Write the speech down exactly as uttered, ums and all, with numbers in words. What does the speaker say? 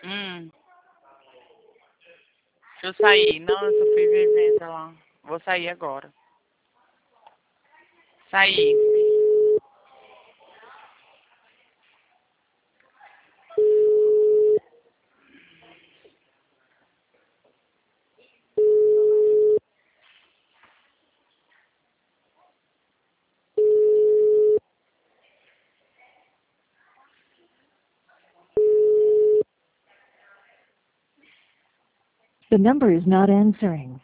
Hum, deixa eu sair. Não, eu só fui ver venda lá. Vou sair agora. Saí. The number is not answering.